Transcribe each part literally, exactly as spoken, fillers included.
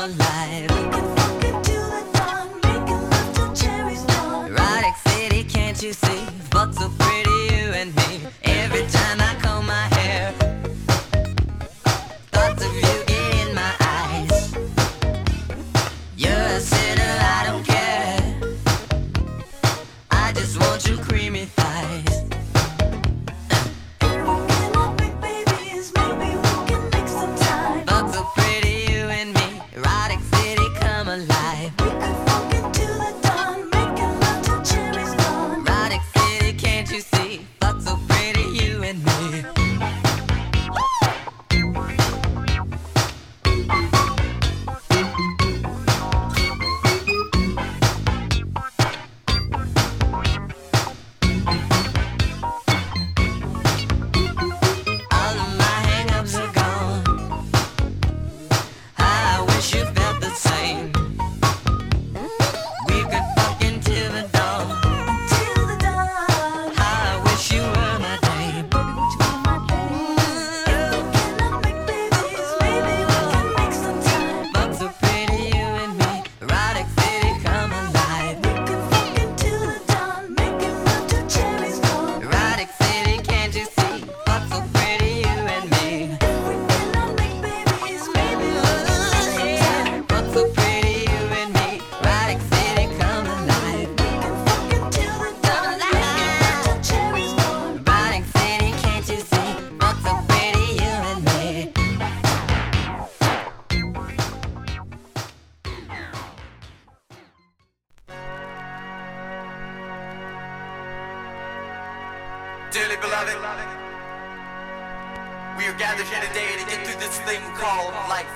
alive. We can fuck it till the dawn, making love till cherries gone. Erotic city, can't you see? Fuck so pretty, you and me. Every time I comb my hair, thoughts of you get in my eyes. You're a sinner, I don't care. I just want your creamy thighs. Dearly beloved, we are gathered here today to get through this thing called life.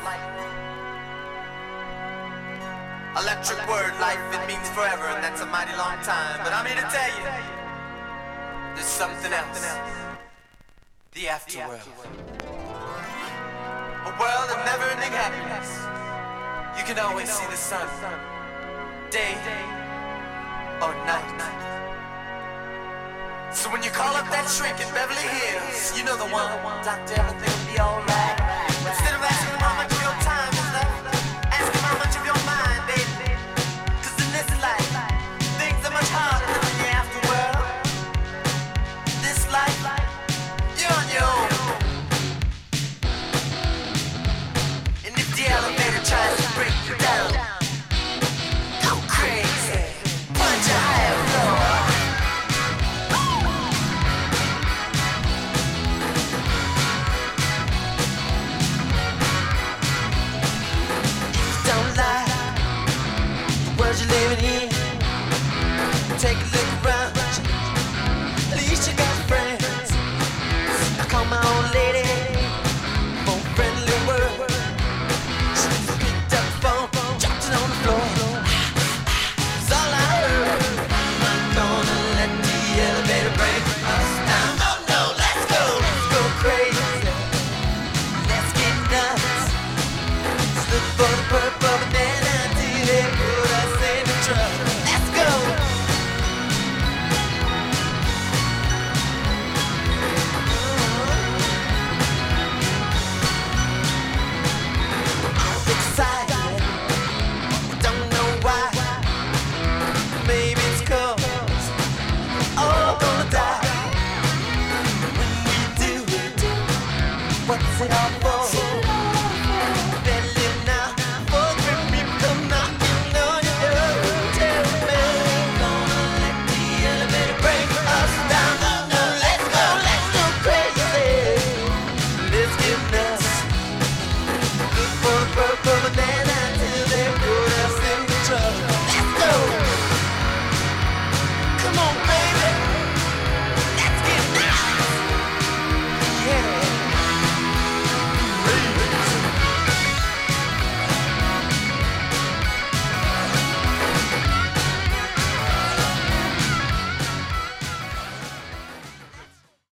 Electric word, life, it means forever, and that's a mighty long time. But I'm here to tell you, there's something else. The afterworld. A world of never-ending happiness. You can always see the sun, day or night. So when you call up that shrink in Beverly Hills, you know the one, doctor, everything will be alright.